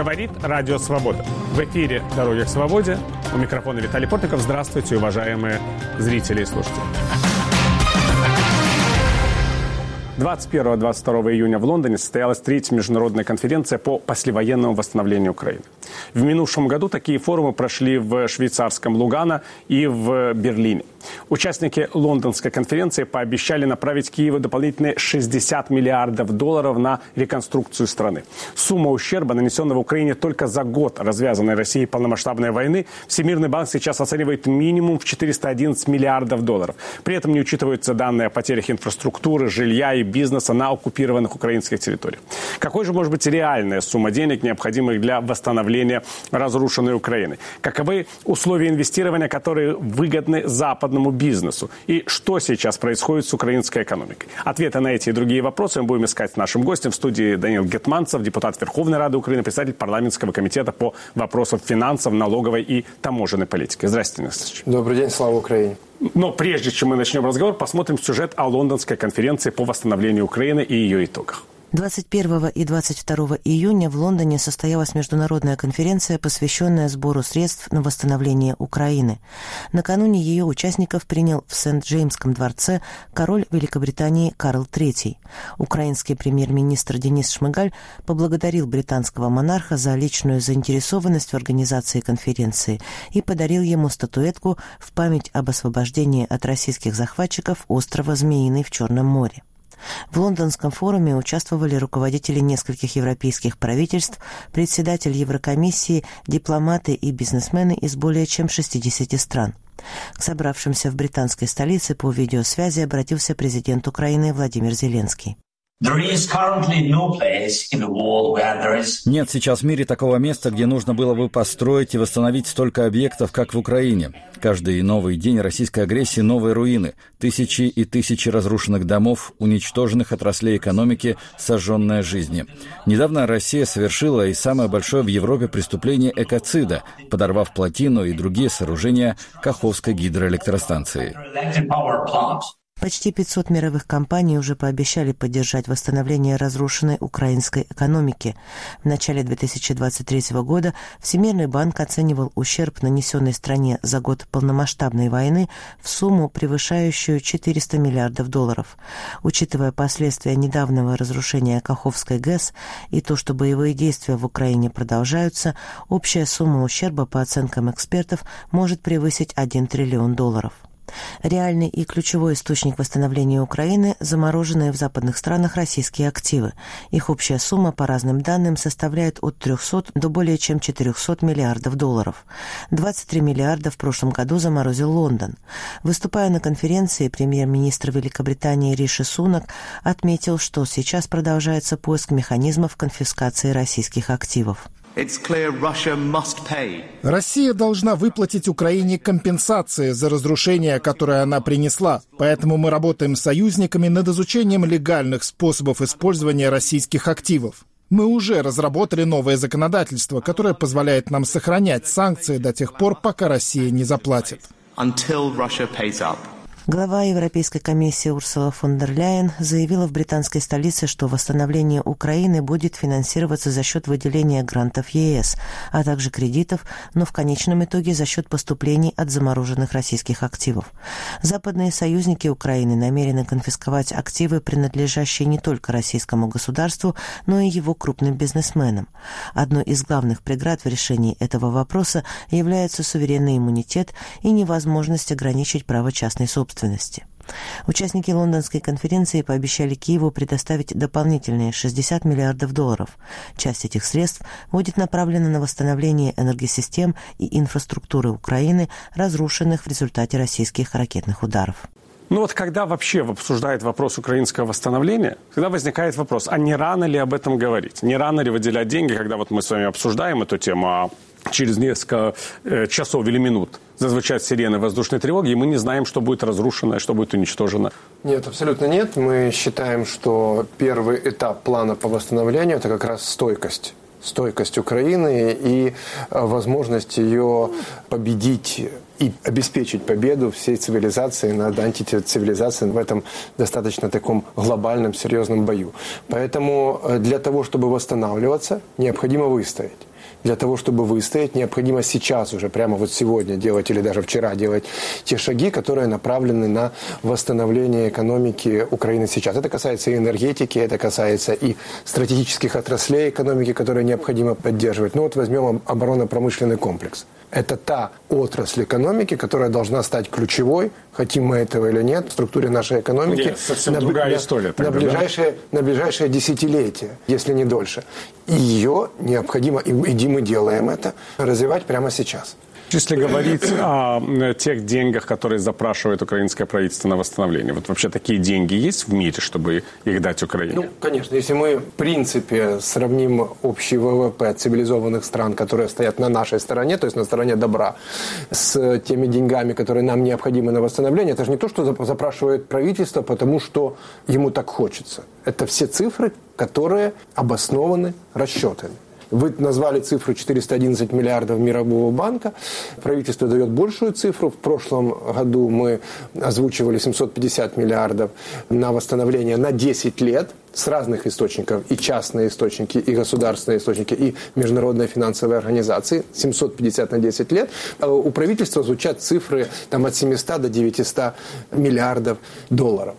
Говорит Радио Свобода. В эфире «Дороги к свободе». У микрофона Виталий Портников. Здравствуйте, уважаемые зрители и слушатели. 21-22 июня в Лондоне состоялась третья международная конференция по послевоенному восстановлению Украины. В минувшем году такие форумы прошли в швейцарском Лугано и в Берлине. Участники лондонской конференции пообещали направить Киеву дополнительные $60 миллиардов на реконструкцию страны. Сумма ущерба, нанесенного Украине только за год развязанной Россией полномасштабной войны, Всемирный банк сейчас оценивает минимум в $411 миллиардов. При этом не учитываются данные о потерях инфраструктуры, жилья и бизнеса на оккупированных украинских территориях. Какой же может быть реальная сумма денег, необходимых для восстановления разрушенной Украины? Каковы условия инвестирования, которые выгодны западному бизнесу? И что сейчас происходит с украинской экономикой? Ответы на эти и другие вопросы мы будем искать с нашим гостем. В студии Даниил Гетманцев, депутат Верховной Рады Украины, председатель парламентского комитета по вопросам финансов, налоговой и таможенной политики. Здравствуйте, Даниил Александрович. Добрый день, слава Украине. Но прежде чем мы начнем разговор, посмотрим сюжет о лондонской конференции по восстановлению Украины и ее итогах. 21 и 22 июня в Лондоне состоялась международная конференция, посвященная сбору средств на восстановление Украины. Накануне ее участников принял в Сент-Джеймском дворце король Великобритании Карл III. Украинский премьер-министр Денис Шмыгаль поблагодарил британского монарха за личную заинтересованность в организации конференции и подарил ему статуэтку в память об освобождении от российских захватчиков острова Змеиный в Черном море. В лондонском форуме участвовали руководители нескольких европейских правительств, председатель Еврокомиссии, дипломаты и бизнесмены из более чем 60 стран. К собравшимся в британской столице по видеосвязи обратился президент Украины Владимир Зеленский. Нет сейчас в мире такого места, где нужно было бы построить и восстановить столько объектов, как в Украине. Каждый новый день российской агрессии — новые руины, тысячи и тысячи разрушенных домов, уничтоженных отраслей экономики, сожженная жизни. Недавно Россия совершила и самое большое в Европе преступление экоцида, подорвав плотину и другие сооружения Каховской гидроэлектростанции. Почти 500 мировых компаний уже пообещали поддержать восстановление разрушенной украинской экономики. В начале 2023 года Всемирный банк оценивал ущерб, нанесенный стране за год полномасштабной войны, в сумму, превышающую $400 миллиардов. Учитывая последствия недавнего разрушения Каховской ГЭС и то, что боевые действия в Украине продолжаются, общая сумма ущерба, по оценкам экспертов, может превысить $1 триллион. Реальный и ключевой источник восстановления Украины – замороженные в западных странах российские активы. Их общая сумма, по разным данным, составляет от 300 до более чем $400 миллиардов. 23 миллиарда в прошлом году заморозил Лондон. Выступая на конференции, премьер-министр Великобритании Риши Сунак отметил, что сейчас продолжается поиск механизмов конфискации российских активов. Россия должна выплатить Украине компенсации за разрушение, которое она принесла. Поэтому мы работаем с союзниками над изучением легальных способов использования российских активов. Мы уже разработали новое законодательство, которое позволяет нам сохранять санкции до тех пор, пока Россия не заплатит. Глава Европейской комиссии Урсула фон дер Ляйен заявила в британской столице, что восстановление Украины будет финансироваться за счет выделения грантов ЕС, а также кредитов, но в конечном итоге за счет поступлений от замороженных российских активов. Западные союзники Украины намерены конфисковать активы, принадлежащие не только российскому государству, но и его крупным бизнесменам. Одной из главных преград в решении этого вопроса является суверенный иммунитет и невозможность ограничить право частной собственности. Участники лондонской конференции пообещали Киеву предоставить дополнительные $60 миллиардов. Часть этих средств будет направлена на восстановление энергосистем и инфраструктуры Украины, разрушенных в результате российских ракетных ударов. Ну вот когда вообще обсуждают вопрос украинского восстановления, всегда возникает вопрос, а не рано ли об этом говорить? Не рано ли выделять деньги, когда вот мы с вами обсуждаем эту тему, а через несколько часов или минут зазвучат сирены воздушной тревоги, и мы не знаем, что будет разрушено, что будет уничтожено? Нет, абсолютно нет. Мы считаем, что первый этап плана по восстановлению – это как раз стойкость. Стойкость Украины и возможность ее победить и обеспечить победу всей цивилизации над антицивилизацией в этом достаточно таком глобальном, серьезном бою. Поэтому для того, чтобы восстанавливаться, необходимо выстоять. Для того, чтобы выстоять, необходимо сейчас уже, прямо вот сегодня делать или даже вчера делать те шаги, которые направлены на восстановление экономики Украины сейчас. Это касается и энергетики, это касается и стратегических отраслей экономики, которые необходимо поддерживать. Ну вот возьмем оборонно-промышленный комплекс. Это та отрасль экономики, которая должна стать ключевой, хотим мы этого или нет, в структуре нашей экономики. Нет, совсем другая история. Тогда, на ближайшее десятилетие, если не дольше. И ее необходимо, и мы делаем это, развивать прямо сейчас. Если говорить о тех деньгах, которые запрашивает украинское правительство на восстановление, вот вообще такие деньги есть в мире, чтобы их дать Украине? Ну, конечно, если мы, в принципе, сравним общий ВВП цивилизованных стран, которые стоят на нашей стороне, то есть на стороне добра, с теми деньгами, которые нам необходимы на восстановление, это же не то, что запрашивает правительство, потому что ему так хочется. Это все цифры, которые обоснованы расчетами. Вы назвали цифру 411 миллиардов Мирового банка. Правительство дает большую цифру. В прошлом году мы озвучивали 750 миллиардов на восстановление на 10 лет с разных источников. И частные источники, и государственные источники, и международные финансовые организации. 750 на 10 лет. У правительства звучат цифры там, от 700 до 900 миллиардов долларов.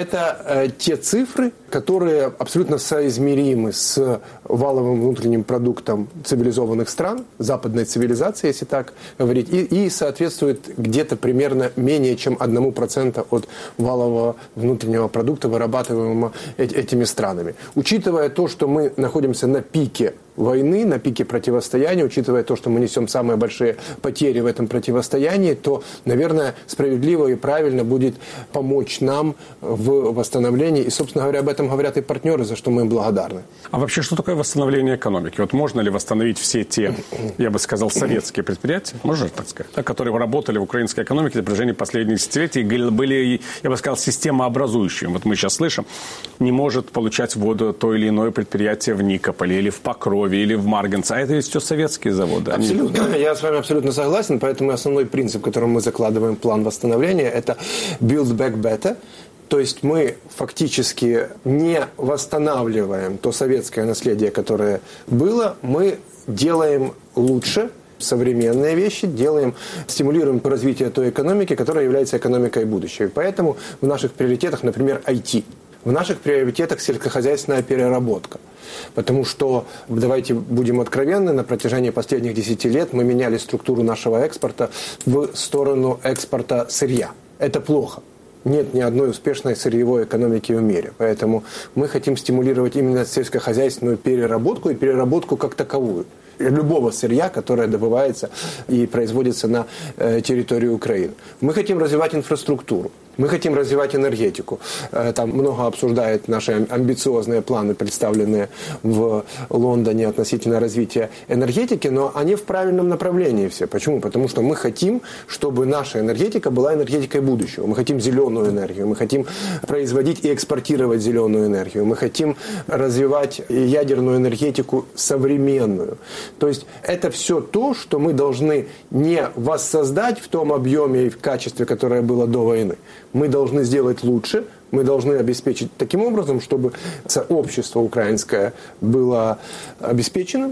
Это те цифры, которые абсолютно соизмеримы с валовым внутренним продуктом цивилизованных стран, западной цивилизации, если так говорить, и соответствует где-то примерно менее чем 1% от валового внутреннего продукта, вырабатываемого этими странами. Учитывая то, что мы находимся на пике войны, на пике противостояния, учитывая то, что мы несем самые большие потери в этом противостоянии, то, наверное, справедливо и правильно будет помочь нам в восстановлении. И, собственно говоря, об этом говорят и партнеры, за что мы им благодарны. А вообще, что такое восстановление экономики? Вот можно ли восстановить все те, я бы сказал, советские предприятия, можно так сказать, которые работали в украинской экономике на протяжении последних десятилетий и были, я бы сказал, системообразующими. Вот мы сейчас слышим, не может получать воду то или иное предприятие в Никополе или в Покрове, или в Марганце. А это ведь все советские заводы. Абсолютно. Я с вами абсолютно согласен. Поэтому основной принцип, которым мы закладываем план восстановления, это build back better. То есть мы фактически не восстанавливаем то советское наследие, которое было, мы делаем лучше современные вещи, стимулируем развитие той экономики, которая является экономикой будущего. И поэтому в наших приоритетах, например, IT. В наших приоритетах сельскохозяйственная переработка. Потому что, давайте будем откровенны, на протяжении последних 10 лет мы меняли структуру нашего экспорта в сторону экспорта сырья. Это плохо. Нет ни одной успешной сырьевой экономики в мире. Поэтому мы хотим стимулировать именно сельскохозяйственную переработку и переработку как таковую. Любого сырья, которое добывается и производится на территории Украины. Мы хотим развивать инфраструктуру. Мы хотим развивать энергетику. Там много обсуждают наши амбициозные планы, представленные в Лондоне относительно развития энергетики, но они в правильном направлении все. Почему? Потому что мы хотим, чтобы наша энергетика была энергетикой будущего. Мы хотим зеленую энергию, мы хотим производить и экспортировать зеленую энергию, мы хотим развивать ядерную энергетику современную. То есть это все то, что мы должны не воссоздать в том объеме и в качестве, которое было до войны. Мы должны сделать лучше, мы должны обеспечить таким образом, чтобы сообщество украинское было обеспеченным,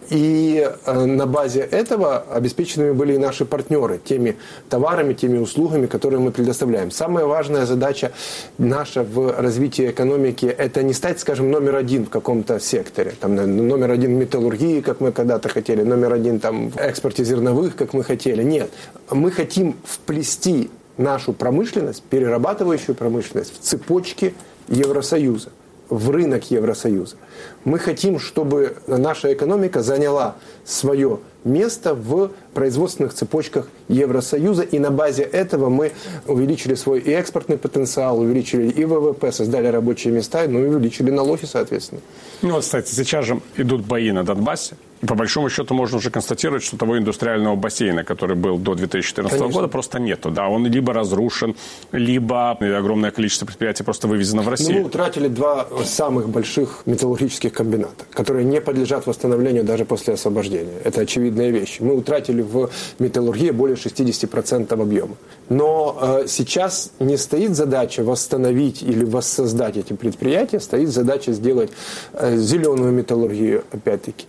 и на базе этого обеспеченными были и наши партнеры теми товарами, теми услугами, которые мы предоставляем. Самая важная задача наша в развитии экономики – это не стать, скажем, номер один в каком-то секторе. Там, номер один в металлургии, как мы когда-то хотели, номер один там, в экспорте зерновых, как мы хотели. Нет. Мы хотим вплести нашу промышленность, перерабатывающую промышленность, в цепочки Евросоюза, в рынок Евросоюза. Мы хотим, чтобы наша экономика заняла свое место в производственных цепочках Евросоюза, и на базе этого мы увеличили свой и экспортный потенциал, увеличили и ВВП, создали рабочие места, ну и увеличили налоги, соответственно. Ну вот, кстати, сейчас же идут бои на Донбассе, и по большому счету можно уже констатировать, что того индустриального бассейна, который был до 2014 года, просто нету. Да, он либо разрушен, либо огромное количество предприятий просто вывезено в Россию. Мы утратили два самых больших металлургических комбината, которые не подлежат восстановлению даже после освобождения. Это очевидные вещи. Мы утратили в металлургии более 60% объема. Но сейчас не стоит задача восстановить или воссоздать эти предприятия, стоит задача сделать зеленую металлургию, опять-таки.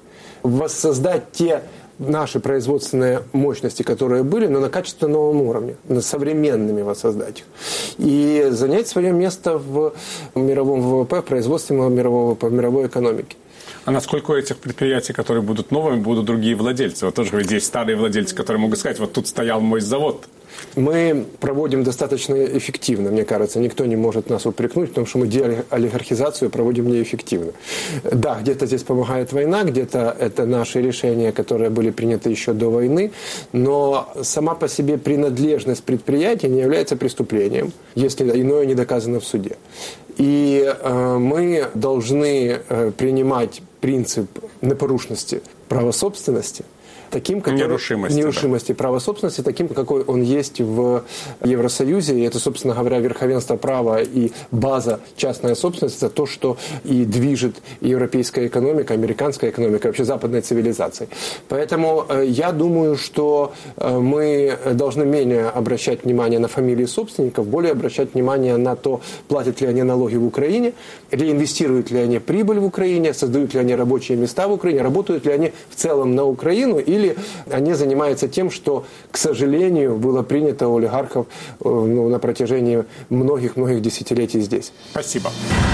воссоздать те наши производственные мощности, которые были, но на качественно новом уровне, на современными воссоздать их. И занять свое место в мировом ВВП, в производстве мирового ВВП, в мировой экономике. А насколько у этих предприятий, которые будут новыми, будут другие владельцы? Вот тоже здесь старые владельцы, которые могут сказать, вот тут стоял мой завод. Мы проводим достаточно эффективно, мне кажется. Никто не может нас упрекнуть, потому что мы деолигархизацию проводим неэффективно. Да, где-то здесь помогает война, где-то это наши решения, которые были приняты еще до войны, но сама по себе принадлежность предприятия не является преступлением, если иное не доказано в суде. И мы должны принимать принцип непорушности права собственности, таким, нерушимости права собственности, таким, какой он есть в Евросоюзе. И это, собственно говоря, верховенство права и база частная собственность – это то, что и движет европейская экономика, американская экономика, вообще западной цивилизацией. Поэтому я думаю, что мы должны менее обращать внимание на фамилии собственников, более обращать внимание на то, платят ли они налоги в Украине, реинвестируют ли они прибыль в Украине, создают ли они рабочие места в Украине, работают ли они в целом на Украину, или они занимаются тем, что, к сожалению, было принято у олигархов на протяжении многих-многих десятилетий здесь. Спасибо.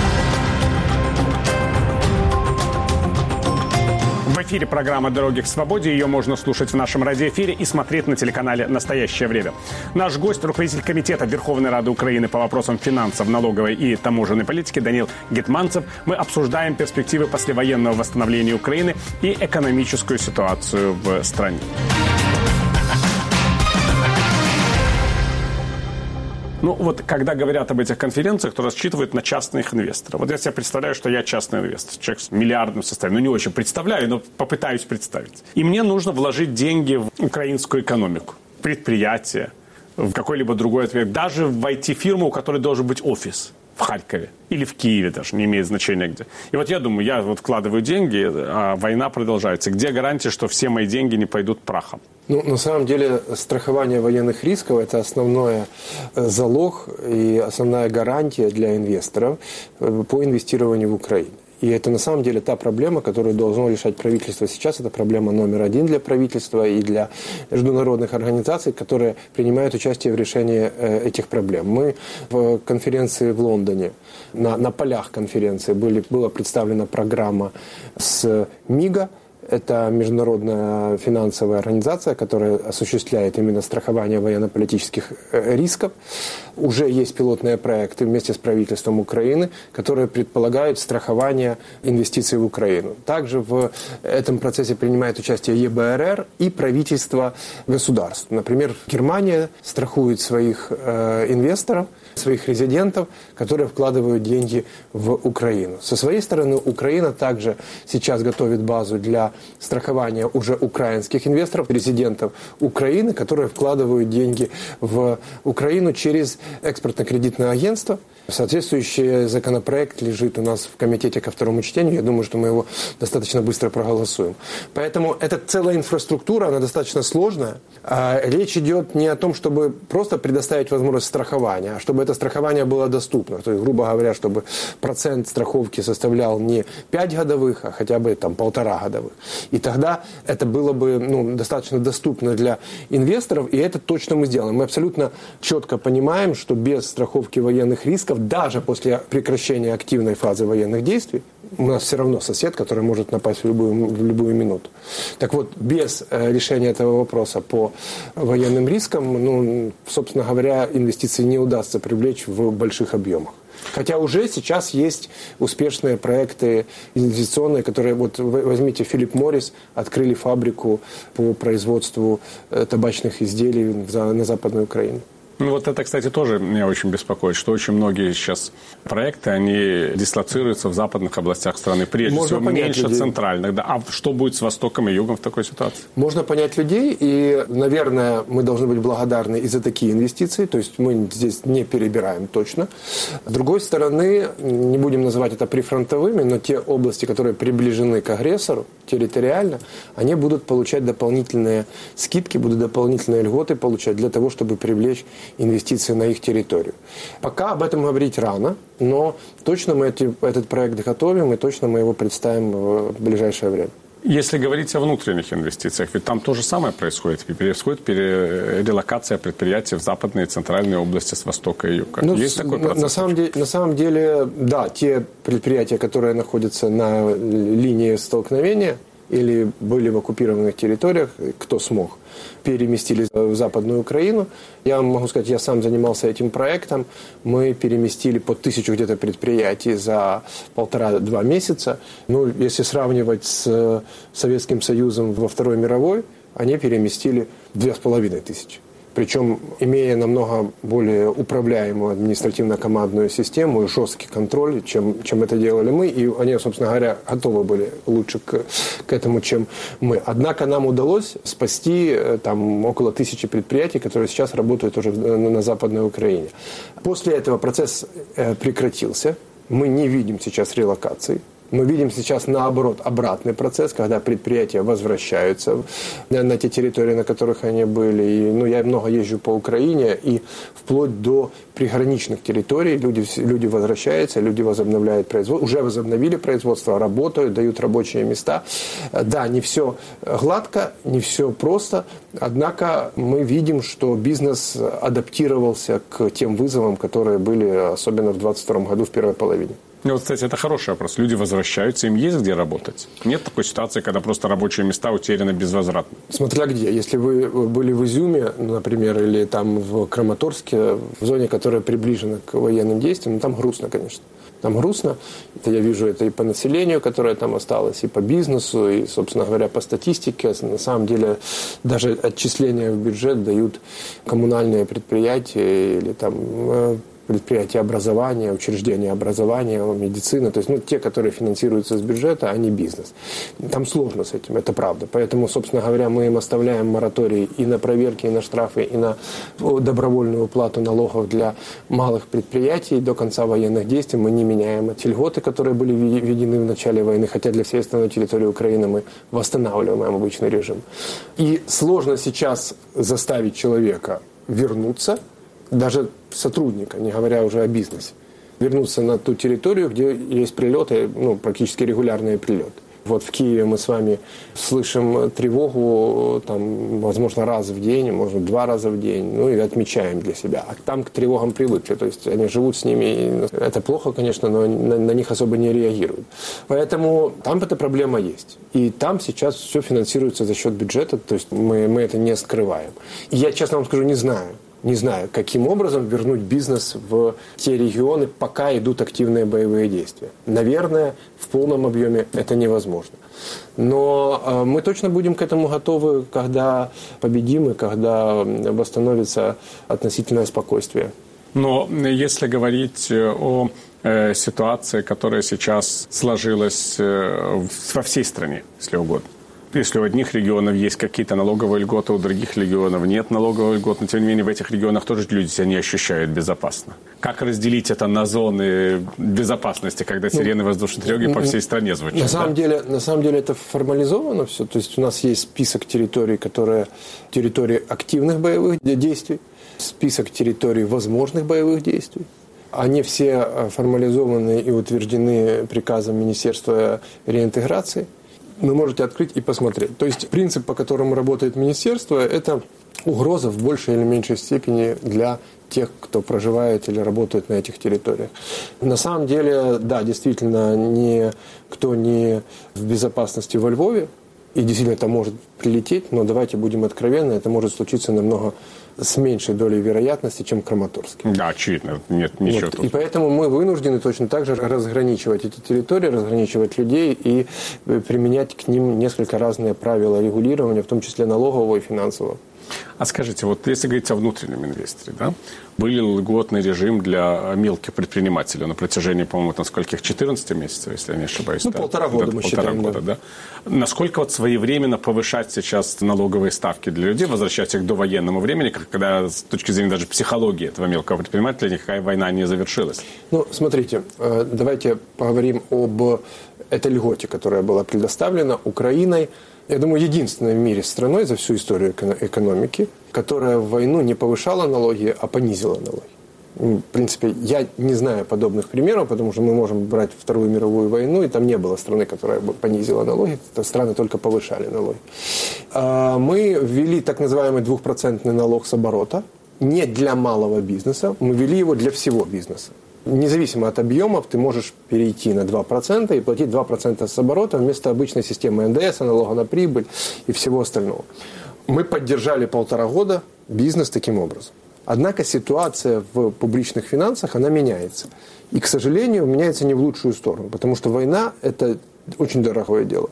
В эфире программа «Дороги к свободе». Ее можно слушать в нашем радиоэфире и смотреть на телеканале «Настоящее время». Наш гость – руководитель Комитета Верховной Рады Украины по вопросам финансов, налоговой и таможенной политики Даниил Гетманцев. Мы обсуждаем перспективы послевоенного восстановления Украины и экономическую ситуацию в стране. Ну вот, когда говорят об этих конференциях, то рассчитывают на частных инвесторов. Вот я себе представляю, что я частный инвестор, человек с миллиардным состоянием. Ну, не очень представляю, но попытаюсь представить. И мне нужно вложить деньги в украинскую экономику, в предприятие, в какой-либо другой ответ, даже в IT-фирму, у которой должен быть офис в Харькове или в Киеве даже, не имеет значения где. И вот я думаю, я вот вкладываю деньги, а война продолжается. Где гарантия, что все мои деньги не пойдут прахом? Ну, на самом деле, страхование военных рисков – это основной залог и основная гарантия для инвесторов по инвестированию в Украину. И это на самом деле та проблема, которую должно решать правительство сейчас. Это проблема номер один для правительства и для международных организаций, которые принимают участие в решении этих проблем. Мы в конференции в Лондоне, на полях конференции была представлена программа с МИГа. Это международная финансовая организация, которая осуществляет именно страхование военно-политических рисков. Уже есть пилотные проекты вместе с правительством Украины, которые предполагают страхование инвестиций в Украину. Также в этом процессе принимает участие ЕБРР и правительство государств. Например, Германия страхует своих инвесторов, своих резидентов, которые вкладывают деньги в Украину. Со своей стороны, Украина также сейчас готовит базу для страхования уже украинских инвесторов, резидентов Украины, которые вкладывают деньги в Украину через экспортно-кредитное агентство. Соответствующий законопроект лежит у нас в комитете ко второму чтению. Я думаю, что мы его достаточно быстро проголосуем. Поэтому эта целая инфраструктура, она достаточно сложная. Речь идет не о том, чтобы просто предоставить возможность страхования, а чтобы это страхование было доступно. То есть, грубо говоря, чтобы процент страховки составлял не 5 годовых, а хотя бы там 1,5 годовых. И тогда это было бы достаточно доступно для инвесторов, и это точно мы сделаем. Мы абсолютно четко понимаем, что без страховки военных рисков, даже после прекращения активной фазы военных действий, у нас все равно сосед, который может напасть в любую минуту. Так вот, без решения этого вопроса по военным рискам, собственно говоря, инвестиции не удастся привлечь в больших объемах. Хотя уже сейчас есть успешные проекты инвестиционные, которые, вот возьмите, Филипп Моррис открыли фабрику по производству табачных изделий на Западной Украине. Ну вот это, кстати, тоже меня очень беспокоит, что очень многие сейчас проекты, они дислоцируются в западных областях страны, прежде всего меньше центральных. Да. А что будет с Востоком и Югом в такой ситуации? Можно понять людей, и, наверное, мы должны быть благодарны и за такие инвестиции, то есть мы здесь не перебираем точно. С другой стороны, не будем называть это прифронтовыми, но те области, которые приближены к агрессору территориально, они будут получать дополнительные скидки, будут дополнительные льготы получать для того, чтобы привлечь инвестиции на их территорию. Пока об этом говорить рано, но точно мы этот проект готовим и точно мы его представим в ближайшее время. Если говорить о внутренних инвестициях, ведь там то же самое происходит. Происходит релокация предприятий в западные и центральные области с востока и юга. Есть такой процесс? На самом деле, да, те предприятия, которые находятся на линии столкновения или были в оккупированных территориях, кто смог, переместились в Западную Украину. Я вам могу сказать, я сам занимался этим проектом. Мы переместили по 1000 где-то предприятий за 1,5-2 месяца. Ну, если сравнивать с Советским Союзом во Второй мировой, они переместили 2500. Причем, имея намного более управляемую административно-командную систему и жесткий контроль, чем это делали мы. И они, собственно говоря, готовы были лучше к этому, чем мы. Однако нам удалось спасти там, около 1000 предприятий, которые сейчас работают уже на Западной Украине. После этого процесс прекратился. Мы не видим сейчас релокации. Мы видим сейчас, наоборот, обратный процесс, когда предприятия возвращаются на те территории, на которых они были. И, я много езжу по Украине, и вплоть до приграничных территорий люди возвращаются, люди возобновляют производство, уже возобновили производство, работают, дают рабочие места. Да, не все гладко, не все просто, однако мы видим, что бизнес адаптировался к тем вызовам, которые были, особенно в 2022 году, в первой половине. Вот, кстати, это хороший вопрос. Люди возвращаются, им есть где работать? Нет такой ситуации, когда просто рабочие места утеряны безвозвратно? Смотря где. Если вы были в Изюме, например, или там в Краматорске, в зоне, которая приближена к военным действиям, там грустно, конечно. Там грустно. Я вижу это и по населению, которое там осталось, и по бизнесу, и, собственно говоря, по статистике. На самом деле, даже отчисления в бюджет дают коммунальные предприятия или там предприятия образования, учреждения образования, медицины, то есть те, которые финансируются с бюджета, а не бизнес. Там сложно с этим, это правда. Поэтому, собственно говоря, мы им оставляем мораторий и на проверки, и на штрафы, и на добровольную уплату налогов для малых предприятий до конца военных действий. Мы не меняем эти льготы, которые были введены в начале войны, хотя для всей остальной территории Украины мы восстанавливаем обычный режим. И сложно сейчас заставить человека вернуться, даже сотрудника, не говоря уже о бизнесе, вернуться на ту территорию, где есть прилеты, практически регулярные прилеты. Вот в Киеве мы с вами слышим тревогу, там, возможно, раз в день, может, 2 раза в день, и отмечаем для себя. А там к тревогам привыкли, то есть они живут с ними, и это плохо, конечно, но на них особо не реагируют. Поэтому там эта проблема есть. И там сейчас все финансируется за счет бюджета, то есть мы это не скрываем. И я, честно вам скажу, не знаю, каким образом вернуть бизнес в те регионы, пока идут активные боевые действия. Наверное, в полном объеме это невозможно. Но мы точно будем к этому готовы, когда победим и когда восстановится относительное спокойствие. Но если говорить о ситуации, которая сейчас сложилась во всей стране, если угодно. Если у одних регионов есть какие-то налоговые льготы, у других регионов нет налоговых льгот, но тем не менее в этих регионах тоже люди себя не ощущают безопасно. Как разделить это на зоны безопасности, когда сирены воздушной тревоги по всей стране звучат? На самом деле это формализовано все. То есть у нас есть список территорий, которые территории активных боевых действий, список территорий возможных боевых действий. Они все формализованы и утверждены приказом Министерства реинтеграции. Вы можете открыть и посмотреть. То есть принцип, по которому работает министерство, это угроза в большей или меньшей степени для тех, кто проживает или работает на этих территориях. На самом деле, да, действительно, никто не в безопасности во Львове, и действительно это может прилететь, но давайте будем откровенны, это может случиться намного с меньшей долей вероятности, чем в Краматорске. Да, очевидно. Нет ничего тут. И поэтому мы вынуждены точно так же разграничивать эти территории, разграничивать людей и применять к ним несколько разные правила регулирования, в том числе налогового и финансового. А скажите, вот если говорить о внутреннем инвесторе, да, был льготный режим для мелких предпринимателей на протяжении, по-моему, там скольких, 14 месяцев, если я не ошибаюсь. 1,5 года мы считаем. 1,5 года, да. Насколько вот своевременно повышать сейчас налоговые ставки для людей, возвращать их до военного времени, когда с точки зрения даже психологии этого мелкого предпринимателя никакая война не завершилась? Смотрите, давайте поговорим об этой льготе, которая была предоставлена Украиной. Я думаю, единственной в мире страной за всю историю экономики, которая в войну не повышала налоги, а понизила налоги. В принципе, я не знаю подобных примеров, потому что мы можем брать Вторую мировую войну, и там не было страны, которая бы понизила налоги, страны только повышали налоги. Мы ввели так называемый 2% налог с оборота, не для малого бизнеса, мы ввели его для всего бизнеса. Независимо от объемов, ты можешь перейти на 2% и платить 2% с оборота вместо обычной системы НДС, налога на прибыль и всего остального. Мы поддержали 1,5 года бизнес таким образом. Однако ситуация в публичных финансах, она меняется. И, к сожалению, меняется не в лучшую сторону, потому что война – это очень дорогое дело.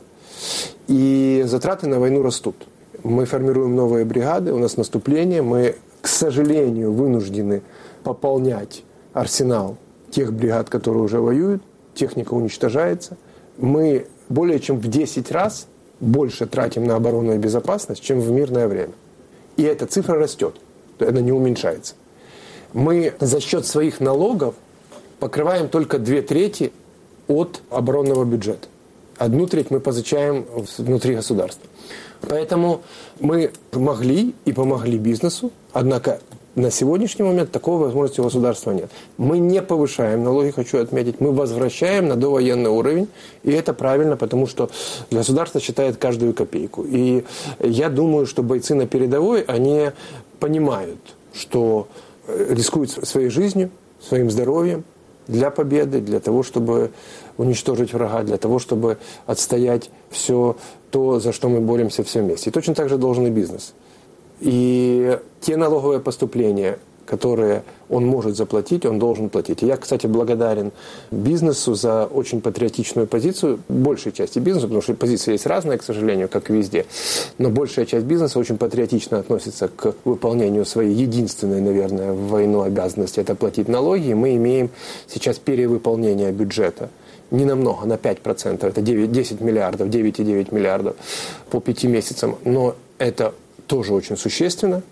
И затраты на войну растут. Мы формируем новые бригады, у нас наступление, мы, к сожалению, вынуждены пополнять арсенал тех бригад, которые уже воюют, техника уничтожается. Мы более чем в 10 раз больше тратим на оборонную безопасность, чем в мирное время. И эта цифра растет, она не уменьшается. Мы за счет своих налогов покрываем только 2/3 от оборонного бюджета. 1/3 мы позычаем внутри государства. Поэтому мы могли и помогли бизнесу, однако на сегодняшний момент такой возможности у государства нет. Мы не повышаем налоги, хочу отметить, мы возвращаем на довоенный уровень, и это правильно, потому что государство считает каждую копейку. И я думаю, что бойцы на передовой, они понимают, что рискуют своей жизнью, своим здоровьем для победы, для того, чтобы уничтожить врага, для того, чтобы отстоять все то, за что мы боремся все вместе. И точно так же должен и бизнес. И те налоговые поступления, которые он может заплатить, он должен платить. И я, кстати, благодарен бизнесу за очень патриотичную позицию, большей части бизнеса, потому что позиции есть разные, к сожалению, как и везде. Но большая часть бизнеса очень патриотично относится к выполнению своей единственной, наверное, в войну обязанности – это платить налоги. И мы имеем сейчас перевыполнение бюджета. Не намного, на 5%, это 10 миллиардов, 9,9 миллиардов по 5 месяцам. Но это тоже очень существенно.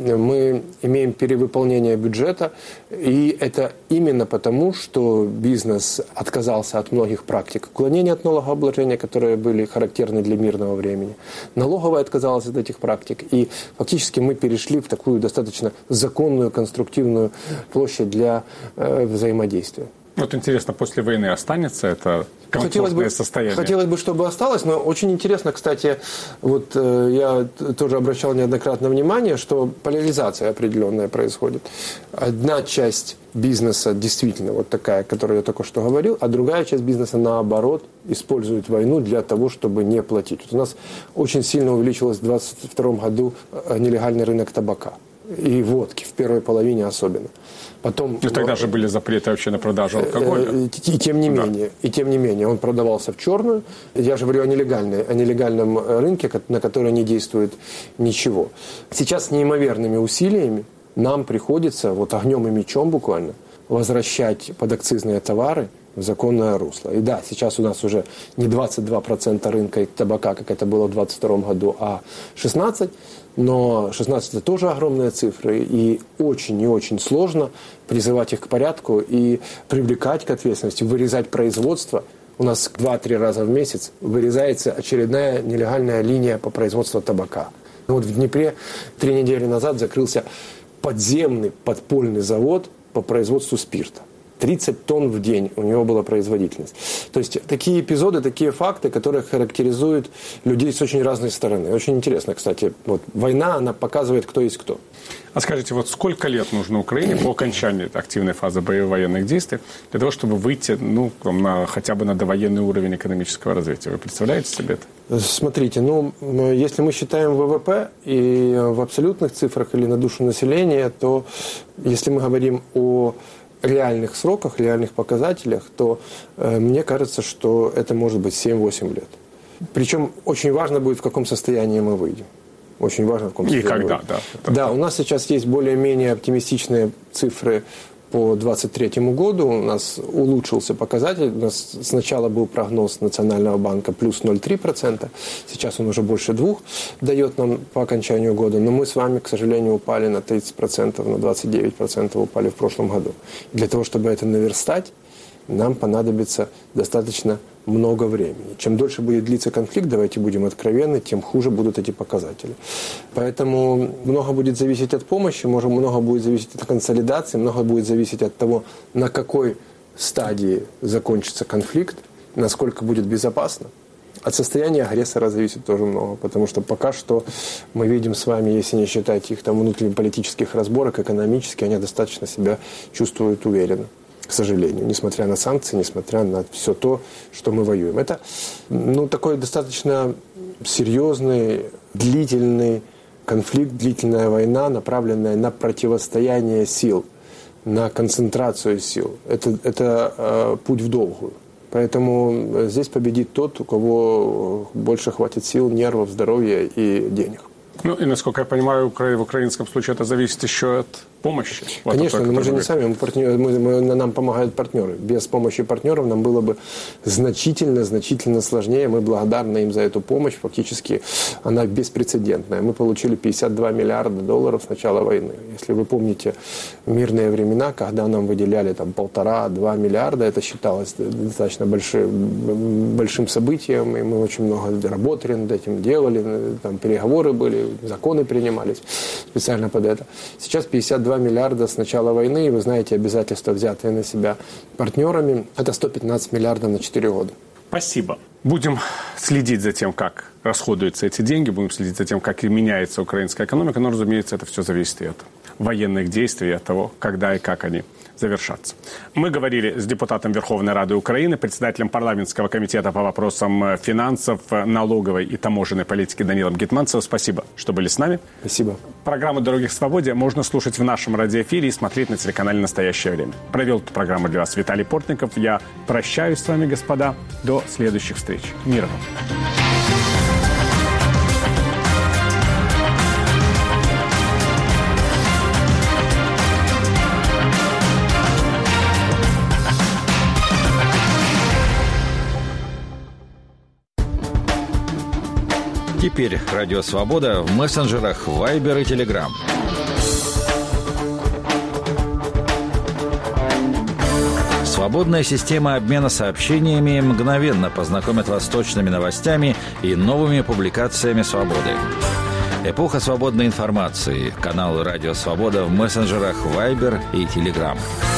Мы имеем перевыполнение бюджета, и это именно потому, что бизнес отказался от многих практик уклонения от налогообложения, которые были характерны для мирного времени. Налоговая отказалась от этих практик, и фактически мы перешли в такую достаточно законную, конструктивную площадь для взаимодействия. Вот интересно, после войны останется это комфортное состояние? Хотелось бы, чтобы осталось, но очень интересно, кстати, вот я тоже обращал неоднократно внимание, что поляризация определенная происходит. Одна часть бизнеса действительно вот такая, о которой я только что говорил, а другая часть бизнеса, наоборот, использует войну для того, чтобы не платить. Вот у нас очень сильно увеличилось в 2022 году нелегальный рынок табака и водки, в первой половине особенно. Потом, тогда же были запреты вообще на продажу алкоголя. И тем не менее, он продавался в черную. Я же говорю о нелегальном рынке, на который не действует ничего. Сейчас с неимоверными усилиями нам приходится, вот огнем и мечом буквально, возвращать подакцизные товары в законное русло. И да, сейчас у нас уже не 22% рынка табака, как это было в 2022 году, а 16%. Но 16 – это тоже огромные цифры, и очень и очень сложно призывать их к порядку и привлекать к ответственности, вырезать производство. У нас 2-3 раза в месяц вырезается очередная нелегальная линия по производству табака. Вот в Днепре 3 недели назад закрылся подземный подпольный завод по производству спирта. 30 тонн в день у него была производительность. То есть такие эпизоды, такие факты, которые характеризуют людей с очень разной стороны. Очень интересно, кстати. Вот война, она показывает, кто есть кто. А скажите, вот сколько лет нужно Украине по окончании активной фазы боевых военных действий для того, чтобы выйти хотя бы на довоенный уровень экономического развития? Вы представляете себе это? Смотрите, если мы считаем ВВП и в абсолютных цифрах или на душу населения, то если мы говорим о реальных сроках, реальных показателях, то мне кажется, что это может быть 7-8 лет. Причем очень важно будет, в каком состоянии мы выйдем. Очень важно, в каком состоянии. И когда, да. Да, у нас сейчас есть более-менее оптимистичные цифры по 2023 году. У нас улучшился показатель. У нас сначала был прогноз Национального банка плюс 0,3%. Сейчас он уже больше 2% дает нам по окончанию года. Но мы с вами, к сожалению, упали на 30%, на 29% упали в прошлом году. Для того, чтобы это наверстать, нам понадобится достаточно много времени. Чем дольше будет длиться конфликт, давайте будем откровенны, тем хуже будут эти показатели. Поэтому много будет зависеть от помощи, много будет зависеть от консолидации, много будет зависеть от того, на какой стадии закончится конфликт, насколько будет безопасно. От состояния агрессора зависит тоже много, потому что пока что мы видим с вами, если не считать их там внутриполитических разборок, экономически, они достаточно себя чувствуют уверенно, к сожалению, несмотря на санкции, несмотря на все то, что мы воюем. Это такой достаточно серьезный, длительный конфликт, длительная война, направленная на противостояние сил, на концентрацию сил. Это путь в долгую. Поэтому здесь победит тот, у кого больше хватит сил, нервов, здоровья и денег. И, насколько я понимаю, в украинском случае это зависит еще от помощи. Конечно, но мы же не сами, нам помогают партнеры. Без помощи партнеров нам было бы значительно сложнее. Мы благодарны им за эту помощь. Фактически она беспрецедентная. Мы получили $52 миллиарда с начала войны. Если вы помните мирные времена, когда нам выделяли 1,5-2 миллиарда, это считалось достаточно большим событием. И мы очень много работали над этим, делали. Там переговоры были, законы принимались специально под это. Сейчас 52 миллиарда с начала войны, и вы знаете обязательства, взятые на себя партнерами, это 115 миллиардов на 4 года. Спасибо. Будем следить за тем, как расходуются эти деньги, будем следить за тем, как меняется украинская экономика, но, разумеется, это все зависит и от военных действий, от того, когда и как они завершаться. Мы говорили с депутатом Верховной Рады Украины, председателем парламентского комитета по вопросам финансов, налоговой и таможенной политики Данилом Гетманцевым. Спасибо, что были с нами. Спасибо. Программу «Дороги к свободе» можно слушать в нашем радиоэфире и смотреть на телеканале «Настоящее время». Провел эту программу для вас Виталий Портников. Я прощаюсь с вами, господа. До следующих встреч. Мира вам. Теперь Радио Свобода в мессенджерах Viber и Telegram. Свободная система обмена сообщениями мгновенно познакомит вас с точными новостями и новыми публикациями «Свободы». Эпоха свободной информации. Канал «Радио Свобода» в мессенджерах Viber и Telegram.